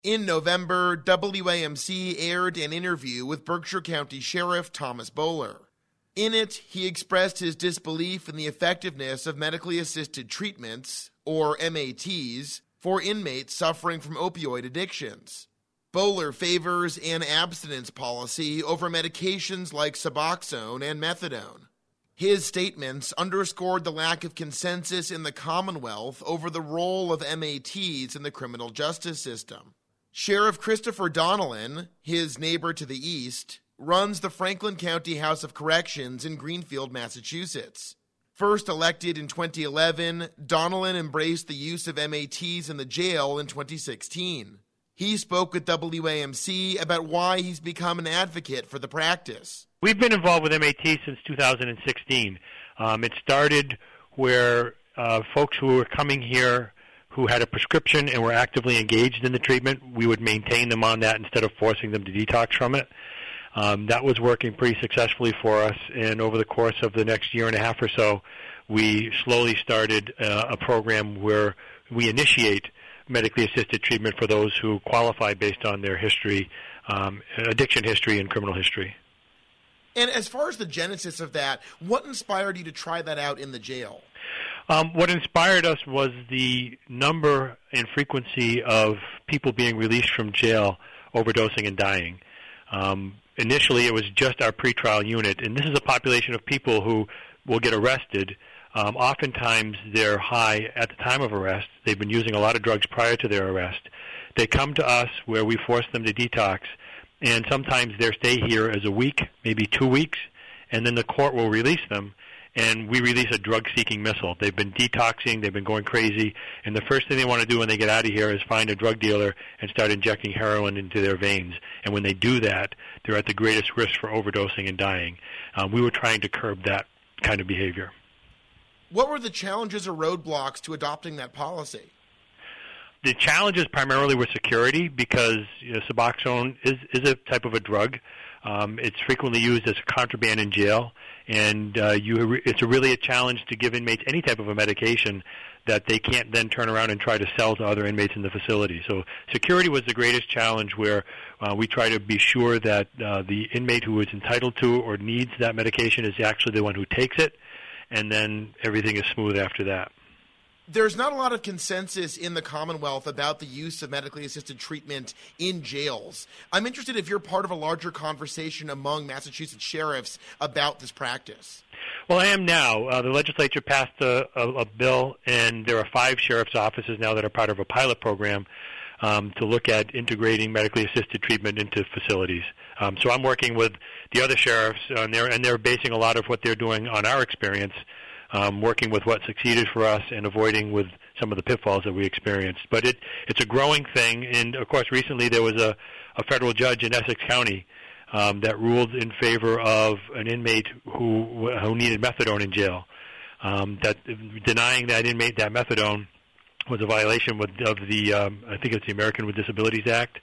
In November, WAMC aired an interview with Berkshire County Sheriff Thomas Bowler. In it, he expressed his disbelief in the effectiveness of medically assisted treatments, or MATs, for inmates suffering from opioid addictions. Bowler favors an abstinence policy over medications like Suboxone and Methadone. His statements underscored the lack of consensus in the Commonwealth over the role of MATs in the criminal justice system. Sheriff Christopher Donnellan, his neighbor to the east, runs the Franklin County House of Corrections in Greenfield, Massachusetts. First elected in 2011, Donnellan embraced the use of MATs in the jail in 2016. He spoke with WAMC about why he's become an advocate for the practice. We've been involved with MAT since 2016. It started where folks who were coming here who had a prescription and were actively engaged in the treatment, we would maintain them on that instead of forcing them to detox from it. That was working pretty successfully for us, and over the course of the next year and a half or so, we slowly started a program where we initiate medically assisted treatment for those who qualify based on their history, addiction history and criminal history. And as far as the genesis of that, what inspired you to try that out in the jail? What inspired us was the number and frequency of people being released from jail, overdosing and dying. Initially, it was just our pretrial unit, and this is a population of people who will get arrested. Oftentimes, they're high at the time of arrest. They've been using a lot of drugs prior to their arrest. They come to us where we force them to detox, and sometimes their stay here is a week, maybe 2 weeks, and then the court will release them, and we release a drug-seeking missile. They've been detoxing, they've been going crazy, and the first thing they want to do when they get out of here is find a drug dealer and start injecting heroin into their veins. And when they do that, they're at the greatest risk for overdosing and dying. We were trying to curb that kind of behavior. What were the challenges or roadblocks to adopting that policy? The challenges primarily were security because Suboxone is a type of a drug. It's frequently used as a contraband in jail, and it's really a challenge to give inmates any type of a medication that they can't then turn around and try to sell to other inmates in the facility. So security was the greatest challenge, where we try to be sure that the inmate who is entitled to or needs that medication is actually the one who takes it, and then everything is smooth after that. There's not a lot of consensus in the Commonwealth about the use of medically assisted treatment in jails. I'm interested if you're part of a larger conversation among Massachusetts sheriffs about this practice. Well, I am now. The legislature passed a bill, and there are 5 sheriff's offices now that are part of a pilot program to look at integrating medically assisted treatment into facilities. So I'm working with the other sheriffs, and they're basing a lot of what they're doing on our experience, working with what succeeded for us and avoiding with some of the pitfalls that we experienced. But it's a growing thing, and of course recently there was a federal judge in Essex County that ruled in favor of an inmate who needed methadone in jail. That denying that inmate that methadone was a violation of the I think it's the American with Disabilities Act.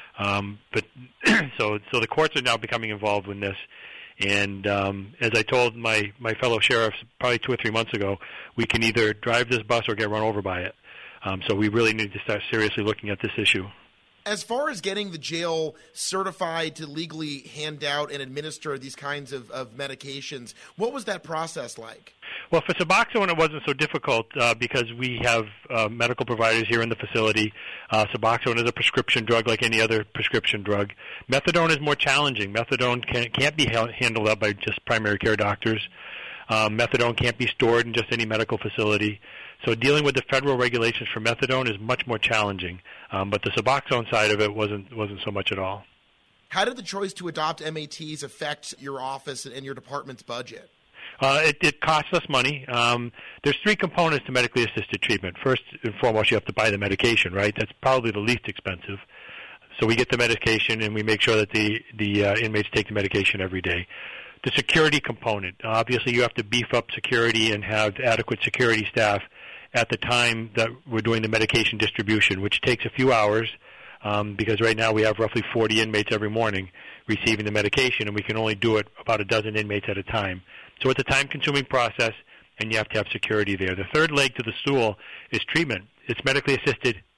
But so the courts are now becoming involved in this. And as I told my fellow sheriffs probably 2 or 3 months ago, we can either drive this bus or get run over by it. So we really need to start seriously looking at this issue. As far as getting the jail certified to legally hand out and administer these kinds of medications, what was that process like? Well, for Suboxone, it wasn't so difficult because we have medical providers here in the facility. Suboxone is a prescription drug like any other prescription drug. Methadone is more challenging. Methadone can't be handled up by just primary care doctors. Methadone can't be stored in just any medical facility. So dealing with the federal regulations for methadone is much more challenging. But the Suboxone side of it wasn't so much at all. How did the choice to adopt MATs affect your office and your department's budget? It costs us money. There's 3 components to medically assisted treatment. First and foremost, you have to buy the medication, right? That's probably the least expensive. So we get the medication, and we make sure that the inmates take the medication every day. The security component. Obviously, you have to beef up security and have adequate security staff at the time that we're doing the medication distribution, which takes a few hours because right now we have roughly 40 inmates every morning receiving the medication, and we can only do it about a dozen inmates at a time. So it's a time-consuming process, and you have to have security there. The third leg to the stool is treatment. It's medically assisted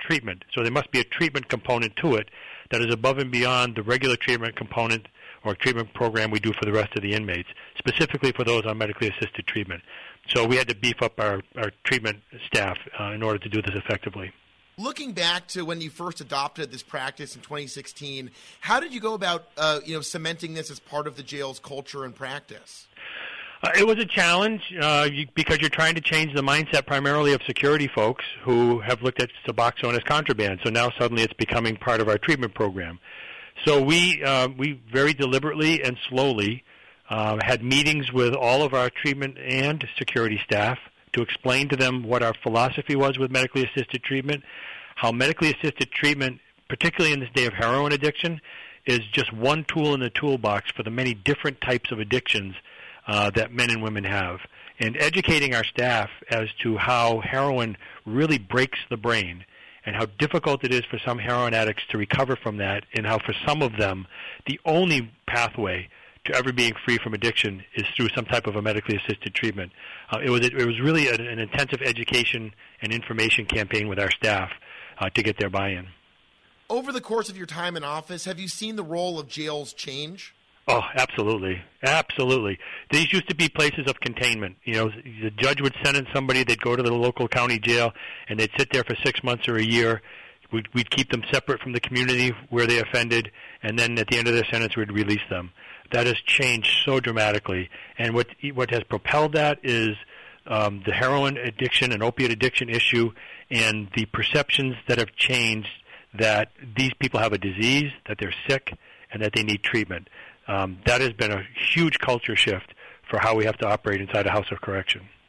treatment. So there must be a treatment component to it that is above and beyond the regular treatment component or treatment program we do for the rest of the inmates, specifically for those on medically assisted treatment. So we had to beef up our treatment staff in order to do this effectively. Looking back to when you first adopted this practice in 2016, how did you go about cementing this as part of the jail's culture and practice? It was a challenge because you're trying to change the mindset primarily of security folks who have looked at Suboxone as contraband. So now suddenly it's becoming part of our treatment program. So we very deliberately and slowly had meetings with all of our treatment and security staff to explain to them what our philosophy was with medically assisted treatment, how medically assisted treatment, particularly in this day of heroin addiction, is just one tool in the toolbox for the many different types of addictions that men and women have. And educating our staff as to how heroin really breaks the brain and how difficult it is for some heroin addicts to recover from that, and how for some of them the only pathway to ever being free from addiction is through some type of a medically assisted treatment. It was really an intensive education and information campaign with our staff to get their buy-in. Over the course of your time in office, have you seen the role of jails change? Oh, absolutely. Absolutely. These used to be places of containment. You know, the judge would sentence somebody, they'd go to the local county jail, and they'd sit there for 6 months or a year. We'd keep them separate from the community where they offended, and then at the end of their sentence, we'd release them. That has changed so dramatically. And what has propelled that is the heroin addiction and opiate addiction issue and the perceptions that have changed that these people have a disease, that they're sick, and that they need treatment. That has been a huge culture shift for how we have to operate inside a house of correction.